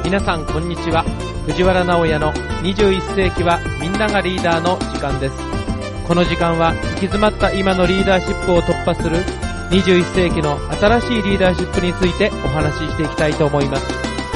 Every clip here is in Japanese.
皆さんこんにちは。藤原直也の21世紀はみんながリーダーの時間です。この時間は行き詰まった今のリーダーシップを突破する21世紀の新しいリーダーシップについてお話ししていきたいと思います。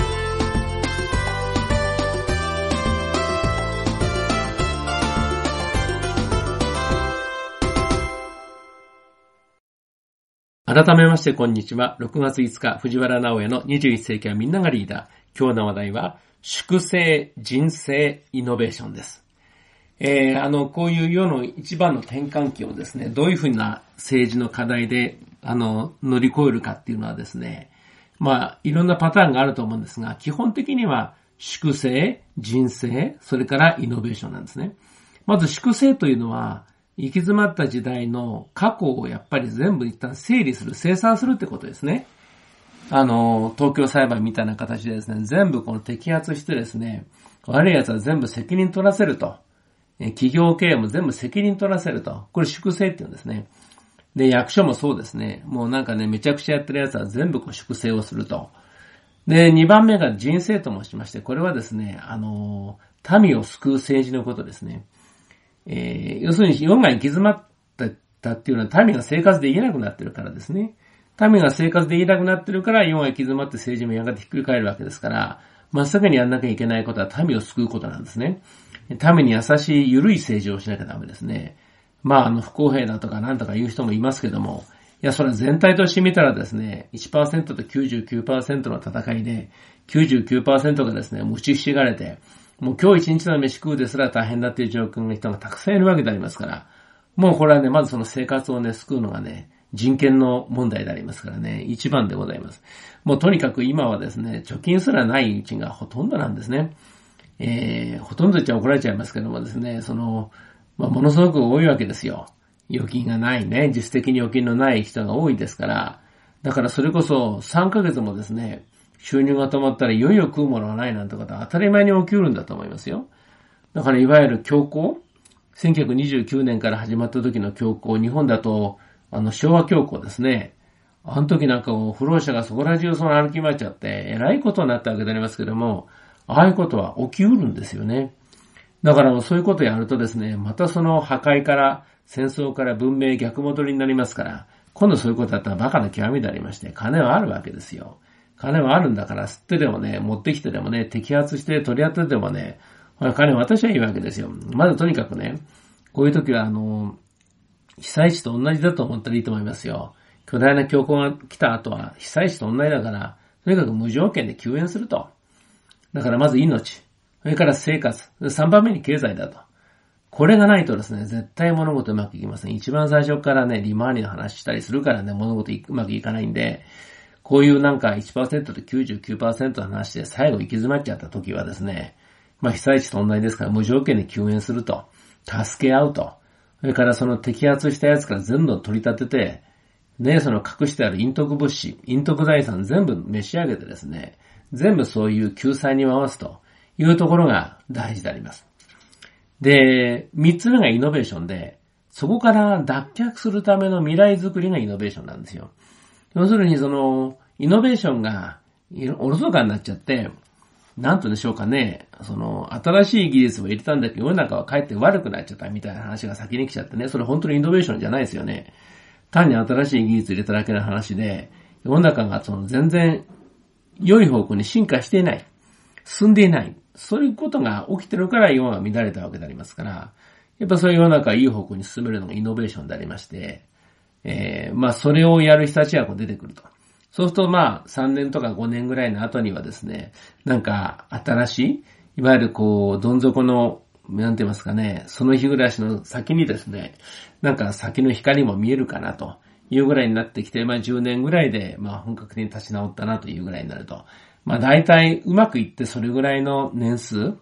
改めましてこんにちは。6月5日、藤原直也の21世紀はみんながリーダー。今日の話題は、粛清、人生、イノベーションです。こういう世の一番の転換期をですね、どういうふうな政治の課題で、乗り越えるかっていうのはですね、いろんなパターンがあると思うんですが、基本的には、粛清、人生、それからイノベーションなんですね。まず粛清というのは、行き詰まった時代の過去をやっぱり全部一旦整理する、清算するってことですね。東京裁判みたいな形でですね、全部この摘発してですね、悪い奴は全部責任取らせると。企業経営も全部責任取らせると。これ粛清って言うんですね。で、役所もそうですね。もうめちゃくちゃやってる奴は全部粛清をすると。で、2番目が人生と申しまして、これはですね、民を救う政治のことですね。要するに世が行き詰まったっていうのは民が生活できなくなってるからですね。民が生活できなくなってるから世が行き詰まって政治もやがてひっくり返るわけですから、真っ先にやんなきゃいけないことは民を救うことなんですね。民に優しい緩い政治をしなきゃダメですね。不公平だとかなんとか言う人もいますけども、いや、それは全体として見たらですね、1% と 99% の戦いで、99% がですね、打ちひしがれて、もう今日一日の飯食うですら大変だっていう状況の人がたくさんいるわけでありますから、もうこれはね、まずその生活をね、救うのがね、人権の問題でありますからね、一番でございます。もうとにかく今はですね、貯金すらないうちがほとんどなんですね。ほとんど言っちゃ怒られちゃいますけどもですね、ものすごく多いわけですよ。預金がないね、実質的に預金のない人が多いですから、だからそれこそ3ヶ月もですね、収入が止まったらいよいよ食うものがないなんてことは当たり前に起きるんだと思いますよ。だからいわゆる恐慌、1929年から始まった時の恐慌、日本だと昭和恐慌ですね。あの時不老者がそこら中歩き回っちゃって、えらいことになったわけでありますけども、ああいうことは起きうるんですよね。だからそういうことをやるとですね、また破壊から戦争から文明逆戻りになりますから、今度そういうことだったらバカな極みでありまして、金はあるわけですよ。金はあるんだから吸ってでもね、持ってきてでもね、摘発して取り当ててでもね、金私はいいわけですよ。まずとにかくね、こういう時は被災地と同じだと思ったらいいと思いますよ。巨大な恐慌が来た後は被災地と同じだから、とにかく無条件で救援すると。だからまず命、それから生活、3番目に経済だと。これがないとですね、絶対物事うまくいきません。一番最初からね、利回りの話したりするからね、物事うまくいかないんで、こういう1% と 99% の話で最後行き詰まっちゃった時はですね、被災地と同じですから無条件で救援すると。助け合うと。それから摘発したやつから全部取り立てて、ね、隠してある陰徳物資、陰徳財産全部召し上げてですね、全部そういう救済に回すというところが大事であります。で、3つ目がイノベーションで、そこから脱却するための未来づくりがイノベーションなんですよ。要するにイノベーションがおろそかになっちゃって、なんとでしょうかね、新しい技術を入れたんだけど世の中はかえって悪くなっちゃったみたいな話が先に来ちゃってね、それ本当にイノベーションじゃないですよね。単に新しい技術入れただけの話で、世の中が全然良い方向に進化していない、進んでいない、そういうことが起きてるから世が乱れたわけでありますから、やっぱそういう世の中がいい方向に進めるのがイノベーションでありまして、それをやる人たちが出てくると。そうすると3年とか5年ぐらいの後にはですね、新しい、いわゆるどん底の、なんて言いますかね、その日暮らしの先にですね、先の光も見えるかなというぐらいになってきて、10年ぐらいで、本格的に立ち直ったなというぐらいになると。大体うまくいってそれぐらいの年数、う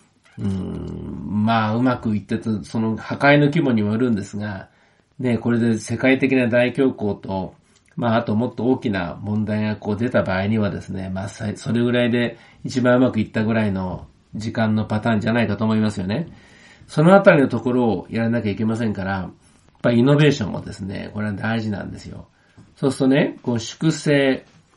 まくいってと、破壊の規模にもよるんですが、ね、これで世界的な大恐慌と、あともっと大きな問題が出た場合にはですね、それぐらいで一番うまくいったぐらいの時間のパターンじゃないかと思いますよね。そのあたりのところをやらなきゃいけませんから、やっぱりイノベーションもですね、これは大事なんですよ。そうするとね、粛清、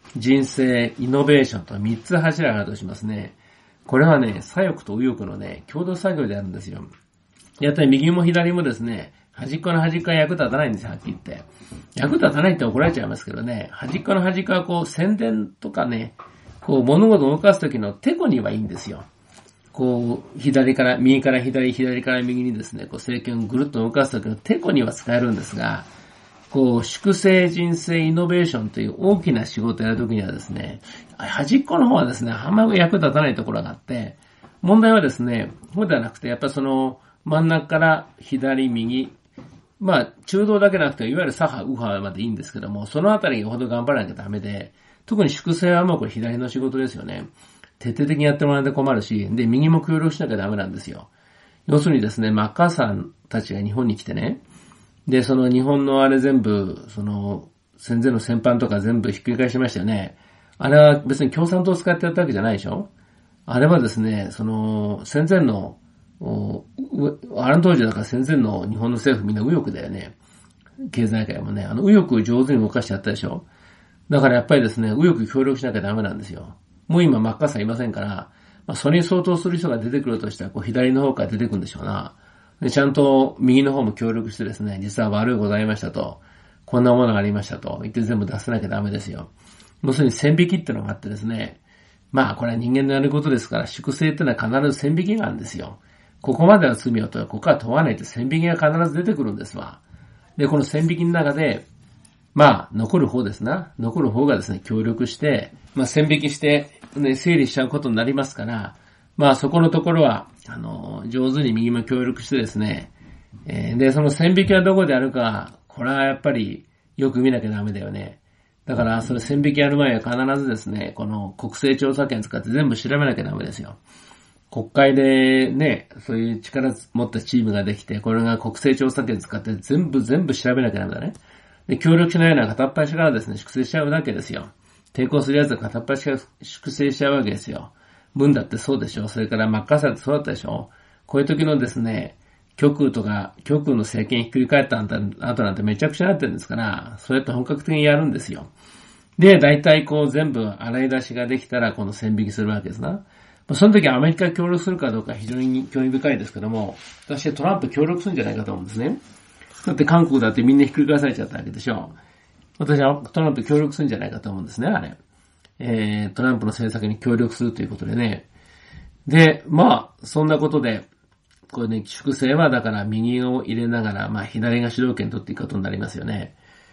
人生、イノベーションと3つ柱があるとしますね。これはね、左翼と右翼のね、共同作業であるんですよ。やっぱり右も左もですね、端っこの端っこは役立たないんですよ、はっきり言って。役立たないって怒られちゃいますけどね、端っこの端っこはこう宣伝とかね、こう物事を動かすときのテコにはいいんですよ。こう、右から左、左から右にですね、こう政権をぐるっと動かすときのテコには使えるんですが、こう、粛清人生イノベーションという大きな仕事をやるときにはですね、端っこの方はですね、あんまり役立たないところがあって、問題はですね、そうではなくて、やっぱりその真ん中から左、右、まあ、中道だけなくて、いわゆる左派、右派までいいんですけども、そのあたりがほど頑張らなきゃダメで、特に粛清はもうこれ左の仕事ですよね。徹底的にやってもらわないと困るし、で、右も協力しなきゃダメなんですよ。要するにですね、マッカーサーたちが日本に来てね、で、その日本のあれ全部、その、戦前の戦犯とか全部ひっくり返しましたよね。あれは別に共産党を使ってやったわけじゃないでしょ。あれはですね、その、戦前の、あの当時だから戦前の日本の政府みんな右翼だよね。経済界もね、右翼を上手に動かしてやったでしょ。だからやっぱりですね、右翼協力しなきゃダメなんですよ。もう今マッカーサーいませんから、まあ、それに相当する人が出てくるとしたら、こう左の方から出てくるんでしょうな。で、ちゃんと右の方も協力してですね、実は悪いございましたと、こんなものがありましたと言って全部出さなきゃダメですよ。要するに線引きってのがあってですね、まあこれは人間のやることですから、粛清ってのは必ず線引きがあるんですよ。ここまでは罪を問う、ここは問わないって線引きが必ず出てくるんですわ。で、この線引きの中で、まあ残る方ですな。残る方がですね、協力して、まあ線引きして、ね、整理しちゃうことになりますから、まあそこのところは、上手に右も協力してですね、で、その線引きはどこであるか、これはやっぱりよく見なきゃダメだよね。だから、それ線引きやる前は必ずですね、この国勢調査権使って全部調べなきゃダメですよ。国会でね、そういう力持ったチームができて、これが国勢調査権使って全部調べなきゃダメだね。で、協力しないような片っ端からですね、粛清しちゃうわけですよ。抵抗するやつは片っ端から粛清しちゃうわけですよ。文だってそうでしょ。それからマッカーサーってそうだったでしょ。こういう時のですね、極右の政権ひっくり返った後なんてめちゃくちゃなってるんですから、そうやって本格的にやるんですよ。で、大体こう全部洗い出しができたらこの線引きするわけですな。その時アメリカが協力するかどうか非常に興味深いですけども、私はトランプ協力するんじゃないかと思うんですね。だって韓国だってみんなひっくり返されちゃったわけでしょ。私はトランプ協力するんじゃないかと思うんですね、あれ。トランプの政策に協力するということでね。で、まあ、そんなことで、これね、粛清はだから右を入れながら、まあ左が主導権取っていくことになりますよね。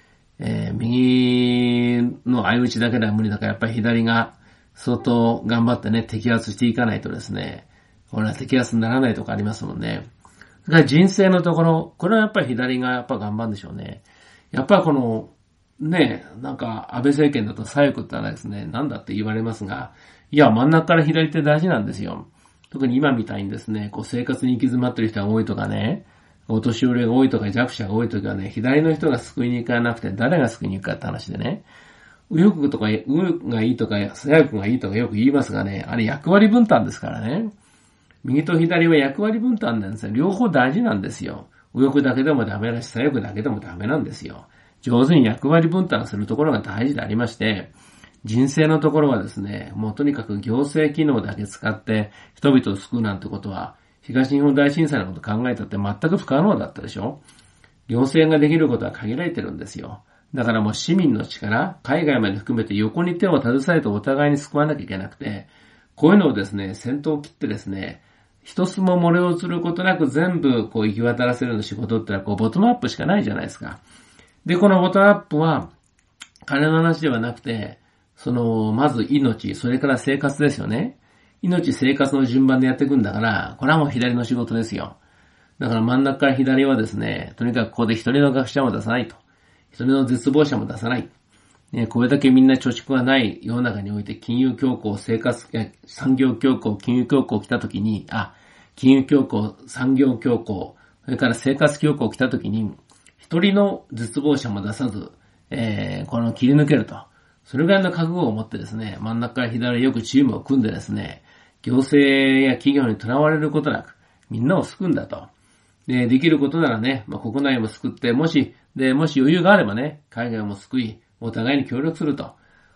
右の相打ちだけでは無理だから、やっぱり左が相当頑張ってね、摘発していかないとですね、これは摘発にならないとかありますもんね。だから人生のところ、これはやっぱり左がやっぱ頑張るんでしょうね。やっぱこの、ねえ、なんか安倍政権だと左翼ってのはですね、なんだって言われますが、いや、真ん中から左って大事なんですよ。特に今みたいにですね、こう生活に行き詰まってる人が多いとかね、お年寄りが多いとか弱者が多いときはね、左の人が救いに行かなくて誰が救いに行くかって話でね、右翼とか、右がいいとか、左翼がいいとかよく言いますがね、あれ役割分担ですからね。右と左は役割分担なんですよ。両方大事なんですよ。右翼だけでもダメだし、左翼だけでもダメなんですよ。上手に役割分担するところが大事でありまして、人生のところはですね、もうとにかく行政機能だけ使って人々を救うなんてことは、東日本大震災のこと考えたって全く不可能だったでしょ。行政ができることは限られてるんですよ。だからもう市民の力、海外まで含めて横に手を携えてお互いに救わなきゃいけなくて、こういうのをですね、先頭を切ってですね、一つも漏れをすることなく全部こう行き渡らせるような仕事ってのはこうボトムアップしかないじゃないですか。で、このボトムアップは金の話ではなくて、まず命、それから生活ですよね。命、生活の順番でやっていくんだから、これはもう左の仕事ですよ。だから真ん中から左はですね、とにかくここで一人の学者も出さないと。一人の絶望者も出さない。ね、これだけみんな貯蓄がない世の中において金融恐慌、産業恐慌、金融恐慌来た時に、金融恐慌、産業恐慌、それから生活恐慌来た時に、一人の絶望者も出さず、この切り抜けると。それぐらいの覚悟を持ってですね、真ん中から左よくチームを組んでですね、行政や企業にとらわれることなく、みんなを救うんだと。できることならね、国内も救って、もし余裕があればね、海外も救い、お互いに協力すると。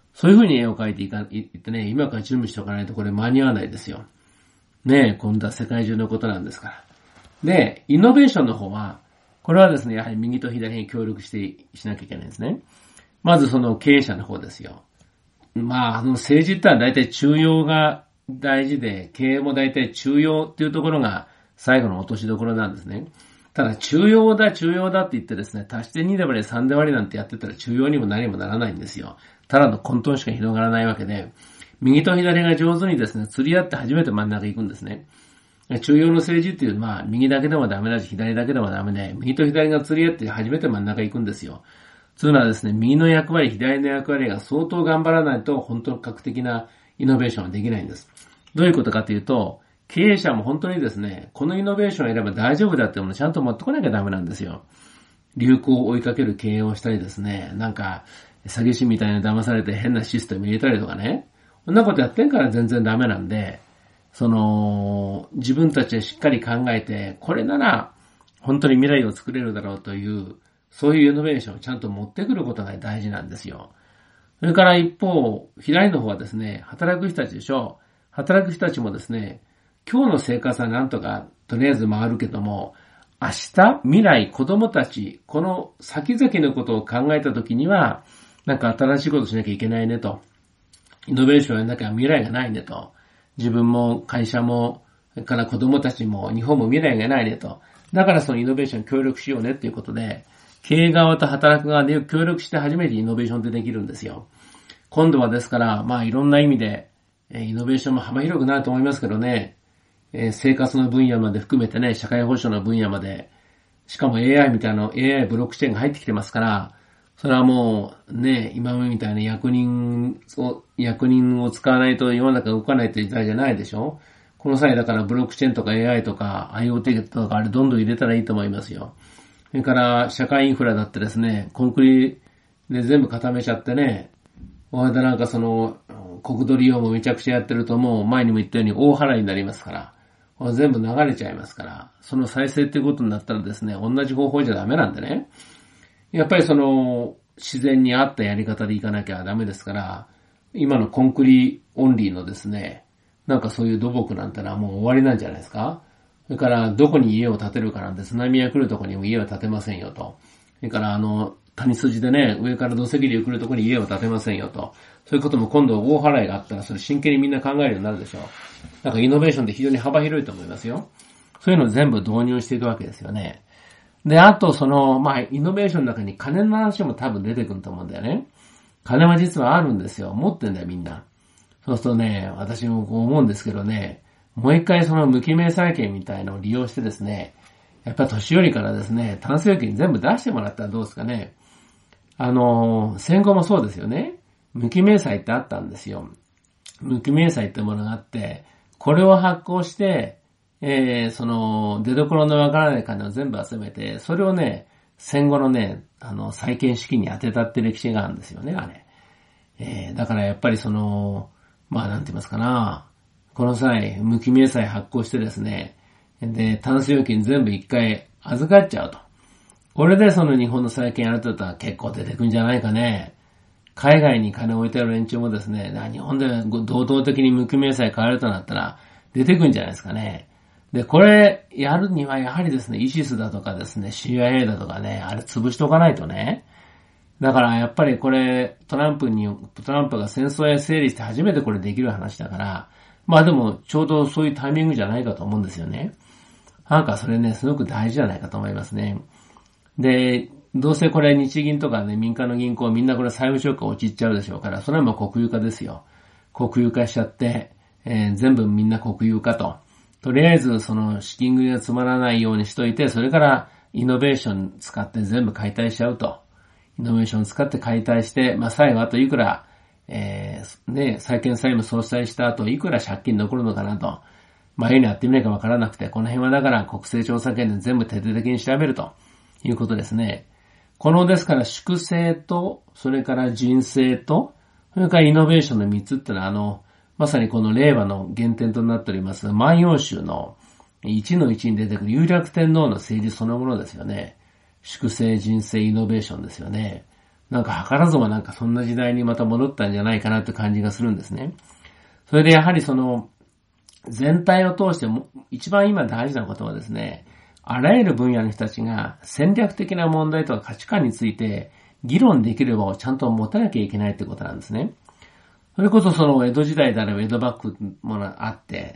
そういう風に絵を描いていってね、今から準備しておかないとこれ間に合わないですよ。ねえ、今度は世界中のことなんですから。で、イノベーションの方は、これはですね、やはり右と左に協力しなきゃいけないんですね。まずその経営者の方ですよ。まあ、政治ってのは大体中庸が大事で、経営も大体中庸っていうところが最後の落としどころなんですね。ただ中庸だって言ってですね、足して2で割り3で割りなんてやってたら中庸にも何もならないんですよ。ただの混沌しか広がらないわけで、右と左が上手にですね、釣り合って初めて真ん中行くんですね。中庸の政治っていうのは、右だけでもダメだし、左だけでもダメで、右と左が釣り合って初めて真ん中行くんですよ。つうのはですね、右の役割、左の役割が相当頑張らないと、本当の画的なイノベーションはできないんです。どういうことかというと、経営者も本当にですね、このイノベーションをやれば大丈夫だってものをちゃんと持ってこなきゃダメなんですよ。流行を追いかける経営をしたりですね、なんか、詐欺師みたいに騙されて変なシステム入れたりとかね、そんなことやってんから全然ダメなんで、自分たちでしっかり考えて、これなら本当に未来を作れるだろうという、そういうイノベーションをちゃんと持ってくることが大事なんですよ。それから一方、左の方はですね、働く人たちでしょ。働く人たちもですね、今日の生活はなんとかとりあえず回るけども、明日、未来、子供たち、この先々のことを考えたときには、なんか新しいことしなきゃいけないねと。イノベーションやんなきゃ未来がないねと。自分も会社も、それから子供たちも日本も未来がないねと。だからそのイノベーション協力しようねっていうことで、経営側と働く側で協力して初めてイノベーションってできるんですよ。今度はですから、まあいろんな意味で、イノベーションも幅広くなると思いますけどね、生活の分野まで含めてね、社会保障の分野まで、しかも AI みたいな AI ブロックチェーンが入ってきてますから、それはもうね、今みたいな役人を使わないと世の中動かないという時代じゃないでしょ。この際だからブロックチェーンとか AI とか IoT とかあれどんどん入れたらいいと思いますよ。それから社会インフラだってですね、コンクリで全部固めちゃってね、なんか国土利用もめちゃくちゃやってるともう前にも言ったように大払いになりますから、全部流れちゃいますから、その再生っていうことになったらですね、同じ方法じゃダメなんでね。やっぱり自然に合ったやり方でいかなきゃダメですから、今のコンクリオンリーのですね、なんかそういう土木なんてのはもう終わりなんじゃないですか。それからどこに家を建てるかなんて津波が来るところにも家を建てませんよと。それから谷筋でね、上から土石流来るところに家を建てませんよと。そういうことも今度大払いがあったらそれ真剣にみんな考えるようになるでしょう。なんかイノベーションって非常に幅広いと思いますよ。そういうのを全部導入していくわけですよね。で、あとイノベーションの中に金の話も多分出てくると思うんだよね。金は実はあるんですよ。持ってんだよみんな。そうするとね、私もこう思うんですけどね、もう一回無記名債権みたいのを利用してですね、やっぱ年寄りからですね、タンス預金全部出してもらったらどうですかね。戦後もそうですよね。無記名債ってあったんですよ。無記名債ってものがあって、これを発行して、出所のわからない金を全部集めて、それをね、戦後のね、債権資金に当てたって歴史があるんですよね、あれ。だからやっぱりなんて言いますかな、この際、無記名債発行してですね、で、タンス預金全部一回預かっちゃうと。これで日本の債権やるとったら結構出てくんじゃないかね。海外に金を置いてある連中もですね、日本で堂々的に無記名債買えるとなったら出てくんじゃないですかね。で、これやるにはやはりですね、イシスだとかですね、CIA だとかね、あれ潰しておかないとね。だからやっぱりこれ、トランプが戦争へ整理して初めてこれできる話だから、まあでもちょうどそういうタイミングじゃないかと思うんですよね。なんかそれね、すごく大事じゃないかと思いますね。で、どうせこれ日銀とかね、民間の銀行みんなこれ債務ショック陥っちゃうでしょうから、それはもう国有化ですよ。国有化しちゃって、全部みんな国有化と。とりあえず資金繰りが詰まらないようにしといて、それからイノベーション使って全部解体しちゃうと。イノベーション使って解体して、最後あといくら、債権債務総裁した後いくら借金残るのかなと。いうのやってみないかわからなくて、この辺はだから国勢調査権で全部徹底的に調べるということですね。ですから粛清と、それから人生と、それからイノベーションの3つってのはまさにこの令和の原点となっております、万葉集の1の1に出てくる有楽天皇の政治そのものですよね。粛清、人生、イノベーションですよね。 なんか図らずもなんかそんな時代にまた戻ったんじゃないかなって感じがするんですね。それでやはりその、全体を通しても、一番今大事なことはですね、あらゆる分野の人たちが戦略的な問題とか価値観について議論できる場をちゃんと持たなきゃいけないってことなんですね。それこそその江戸時代であれば江戸幕府もあって、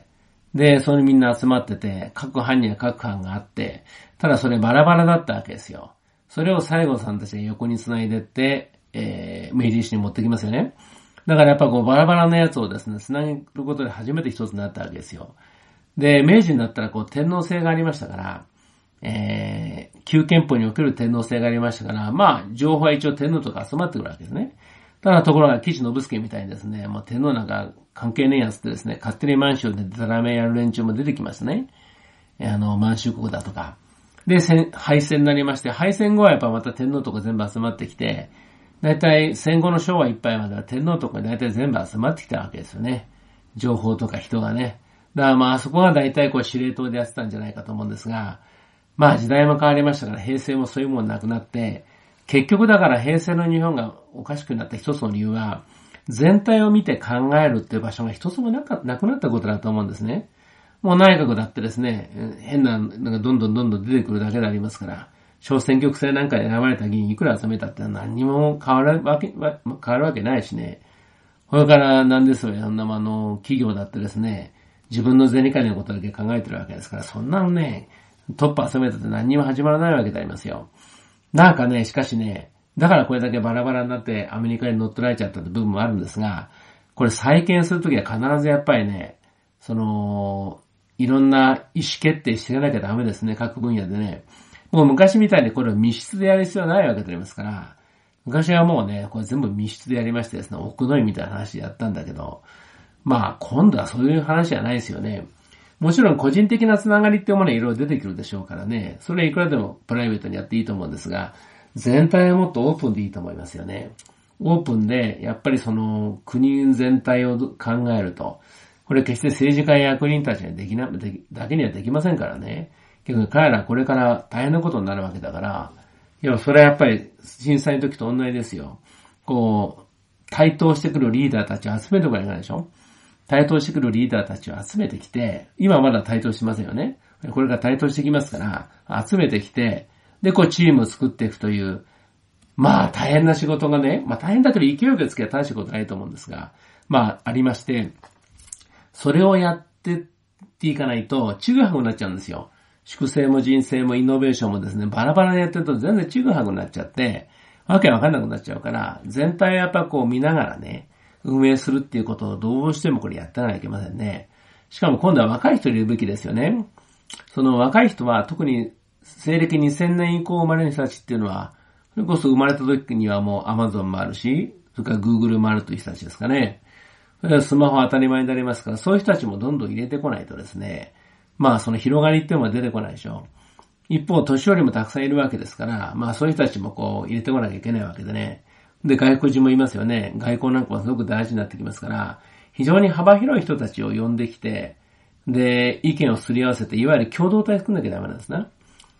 で、それにみんな集まってて、各藩には各藩があって、ただそれバラバラだったわけですよ。それを西郷さんたちが横に繋いでって、明治維新に持ってきますよね。だからやっぱこうバラバラなやつをですね、繋げることで初めて一つになったわけですよ。で、明治になったらこう天皇制がありましたから、旧憲法における天皇制がありましたから、まあ、情報は一応天皇とか集まってくるわけですね。ただところが、岸信介みたいにですね、もう天皇なんか関係ねえやつってですね、勝手に満州でデタラメやる連中も出てきますね。満州国だとか。で、敗戦になりまして、敗戦後はやっぱまた天皇とか全部集まってきて、だいたい戦後の昭和いっぱいまでは天皇とかだいたい全部集まってきたわけですよね。情報とか人がね。だからまあそこはだいたいこう司令塔でやってたんじゃないかと思うんですが、まあ時代も変わりましたから平成もそういうものなくなって、結局だから平成の日本がおかしくなった一つの理由は、全体を見て考えるっていう場所が一つもなくなったことだと思うんですね。もう内閣だってですね、変なのがどんどん出てくるだけでありますから、小選挙区制なんかで選ばれた議員いくら集めたって何にも変わるわけないしね。これからなんですよ、そんな企業だってですね、自分の銭金のことだけ考えてるわけですから、そんなのね、トップ集めたって何にも始まらないわけでありますよ。なんかね、しかしね、だからこれだけバラバラになってアメリカに乗っ取られちゃったって部分もあるんですが、これ再建するときは必ずやっぱりね、いろんな意思決定していかなきゃダメですね、各分野でね。もう昔みたいにこれを密室でやる必要はないわけでありますから、昔はもうね、これ全部密室でやりましてですね、奥の院みたいな話でやったんだけど、まあ今度はそういう話じゃないですよね。もちろん個人的なつながりってものはいろいろ出てくるでしょうからね、それはいくらでもプライベートにやっていいと思うんですが、全体はもっとオープンでいいと思いますよね。オープンで、やっぱり国全体を考えると、これ決して政治家や役人たちにだけにはできませんからね。結局彼らこれから大変なことになるわけだから、いや、それはやっぱり震災の時と同じですよ。台頭してくるリーダーたちを集めておかないでしょ。台頭してくるリーダーたちを集めてきて、今まだ台頭しませんよね。これから台頭してきますから、集めてきて、で、チームを作っていくという、まあ大変な仕事がね、まあ大変だけど勢いよくつけば大したことないと思うんですが、まあありまして、それをやってっていかないと、ちぐはぐになっちゃうんですよ。粛清も人生もイノベーションもですね、バラバラでやってると全然ちぐはぐになっちゃって、わけわかんなくなっちゃうから、全体をやっぱ見ながらね、運営するっていうことをどうしてもこれやってなきゃいけませんね。しかも今度は若い人を入れるべきですよね。その若い人は特に西暦2000年以降生まれる人たちっていうのは、それこそ生まれた時にはもう Amazon もあるし、それから Google もあるという人たちですかね。それはスマホ当たり前になりますから、そういう人たちもどんどん入れてこないとですね、まあその広がりっていうのは出てこないでしょ。一方、年寄りもたくさんいるわけですから、まあそういう人たちも入れてこなきゃいけないわけでね。で、外国人もいますよね。外交なんかはすごく大事になってきますから、非常に幅広い人たちを呼んできて、で、意見をすり合わせて、いわゆる共同体作んなきゃダメなんですね。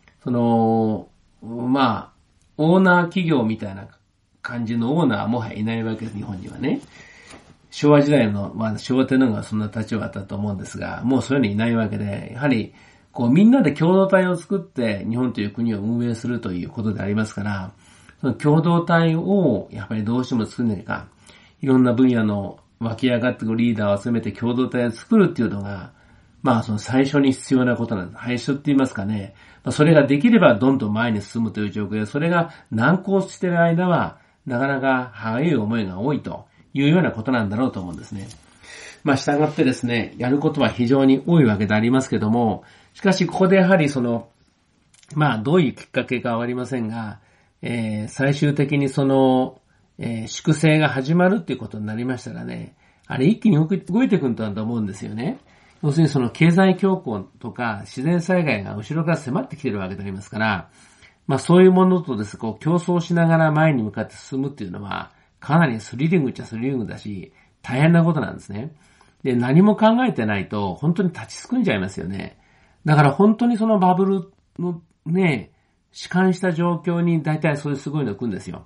まあ、オーナー企業みたいな感じのオーナーはもはやいないわけです、日本にはね。昭和時代の、まあ、昭和天皇がそんな立場だったと思うんですが、もうそういうのいないわけで、やはり、みんなで共同体を作って、日本という国を運営するということでありますから、その共同体を、やっぱりどうしても作んなきゃいかん。いろんな分野の湧き上がってくるリーダーを集めて共同体を作るっていうのが、まあ、最初に必要なことなんです。最初って言いますかね。それができればどんどん前に進むという状況で、それが難航している間は、なかなか早い思いが多いというようなことなんだろうと思うんですね。まあ、従ってですね、やることは非常に多いわけでありますけども、しかしここでやはりまあ、どういうきっかけかわかりませんが、最終的に粛清が始まるっていうことになりましたらね、あれ一気に動いてくるんだと思うんですよね。要するに経済恐慌とか自然災害が後ろから迫ってきてるわけでありますから、まあそういうものとですね、競争しながら前に向かって進むっていうのは、かなりスリリングっちゃスリリングだし、大変なことなんですね。で、何も考えてないと、本当に立ちすくんじゃいますよね。だから本当にバブルのね、弛緩した状況に大体そういうすごいの来るんですよ。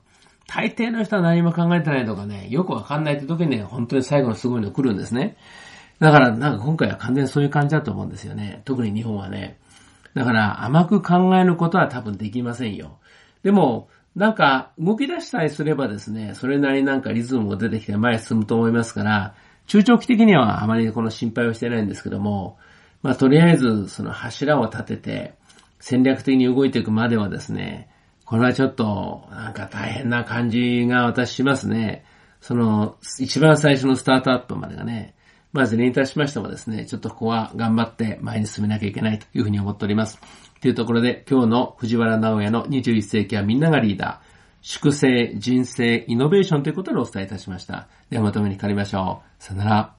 大抵の人は何も考えてないとかね、よくわかんないって時にね、本当に最後のすごいの来るんですね。だからなんか今回は完全にそういう感じだと思うんですよね。特に日本はね。だから甘く考えることは多分できませんよ。でも、なんか動き出したりすればですね、それなりになんかリズムが出てきて前へ進むと思いますから、中長期的にはあまりこの心配をしてないんですけども、まあとりあえずその柱を立てて戦略的に動いていくまではですね、これはちょっとなんか大変な感じが私しますね。その一番最初のスタートアップまでがね、まずにいたしましてもですね、ちょっとここは頑張って前に進めなきゃいけないというふうに思っております。というところで今日の藤原直也の21世紀はみんながリーダー、粛清、人生、イノベーションということでお伝えいたしました。ではまとめに変わりましょう。さよなら。